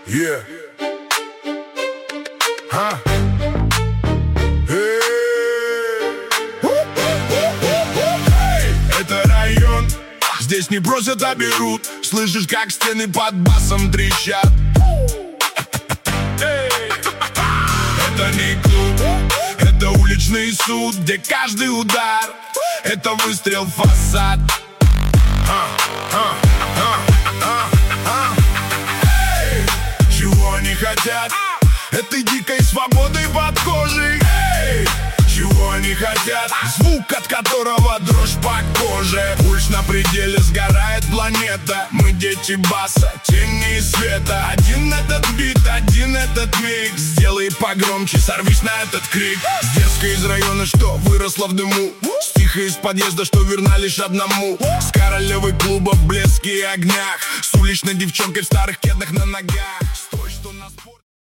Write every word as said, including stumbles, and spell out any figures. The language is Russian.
Yeah. Ха. Это район, здесь не просят, а берут. Слышишь, как стены под басом трещат. Это не клуб, это уличный суд, где каждый удар — это выстрел в фасад. а, а, а, а, а. Эй! Чего они хотят? Этой дикой свободы под кожей. Эй! Чего они хотят? Звук, от которого дрожь по коже. Пульс на пределе, сгорает планета. Мы дети баса, тени и света. Один этот бит, один этот миг. Сделай погромче, сорвись на этот крик. С детской из района, что выросла в дыму. С тихой из подъезда, что верна лишь одному. С королевой клуба в блеске и огнях. С уличной девчонкой в старых кедах на ногах.